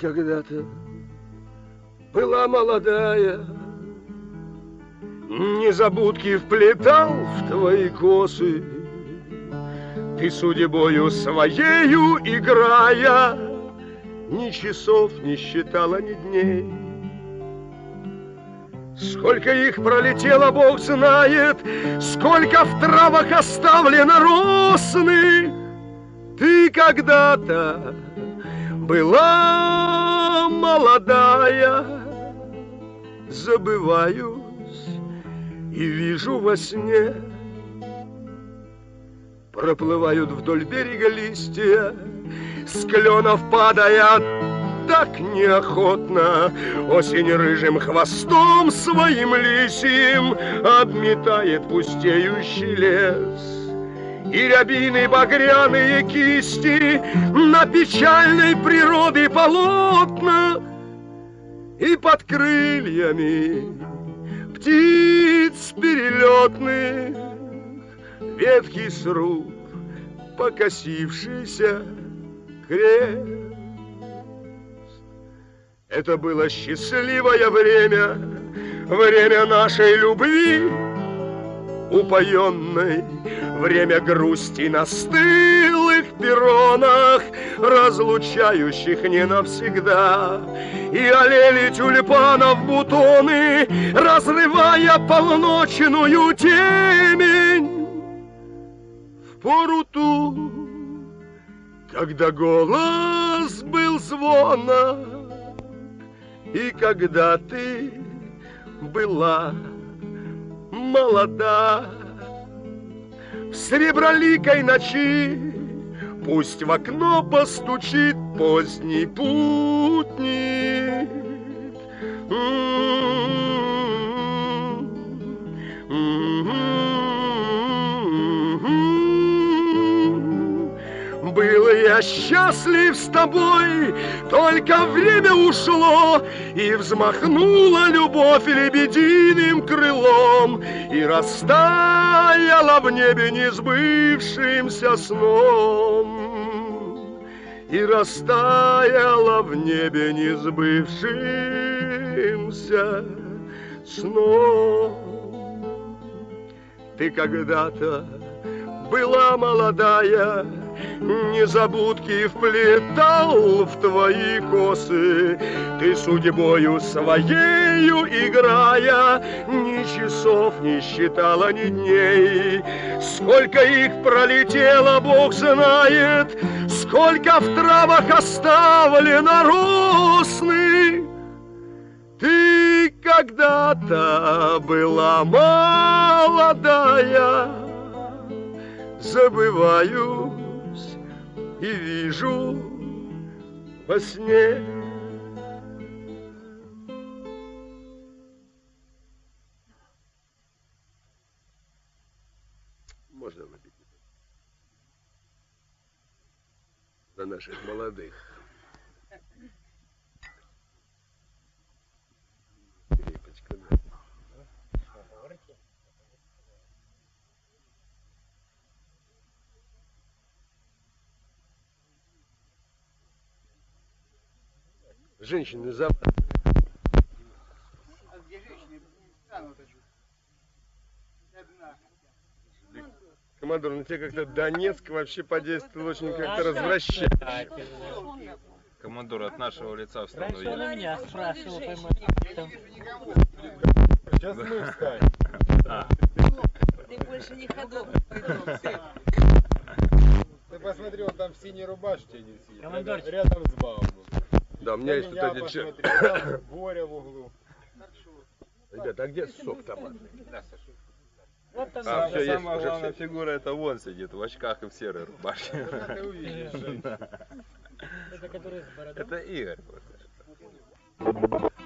когда-то была молодая, незабудки вплетал в твои косы. Ты судьбою своею играя, ни часов не считала, ни дней. Сколько их пролетело, Бог знает, сколько в травах оставлено росны. Ты когда-то была молодая, забываюсь и вижу во сне. Проплывают вдоль берега листья, с кленов падая так неохотно. Осень рыжим хвостом своим лисьим обметает пустеющий лес. И рябины багряные кисти на печальной природы полотна. И под крыльями птиц перелетных ветхий сруб, покосившийся крест. Это было счастливое время, время нашей любви упоенной, время грусти на стылых перронах, разлучающих не навсегда. И аллели тюльпанов бутоны, разрывая полночную темень. В пору ту, когда голос был звонок, и когда ты была молода, в сереброликой ночи пусть в окно постучит поздний путник. Был я счастлив с тобой, только время ушло, и взмахнула любовь лебединым крылом, и растаяла в небе несбывшимся сном, и растаяла в небе несбывшимся сном. Ты когда-то была молодая, незабудки вплетал в твои косы. Ты судьбою своею играя, ни часов не считала, ни дней. Сколько их пролетело, Бог знает, сколько в травах оставлено росны. Ты когда-то была молодая, забываюсь и вижу во сне. Можно выпить за наших молодых. Крепочка, да. Женщины за... А где женщины? Командор, на тебя как-то Донецк вообще подействовал очень как-то развращающе. Командор, от нашего лица в страну Раньше он у меня спрашивал, Сейчас мы встанем. Ты больше не ходок. Ты посмотри, он там в синей рубашке не сидит, Командорчик. рядом с Баумом. Да, у меня есть тут один человек. Посмотри, Боря в углу. Ребята, а где сок томатный? Вот там А, все, есть, Самая уже главная все. фигура это вон сидит в очках и в серой рубашке. Ты увидишь. это который с бородой. Это Игорь.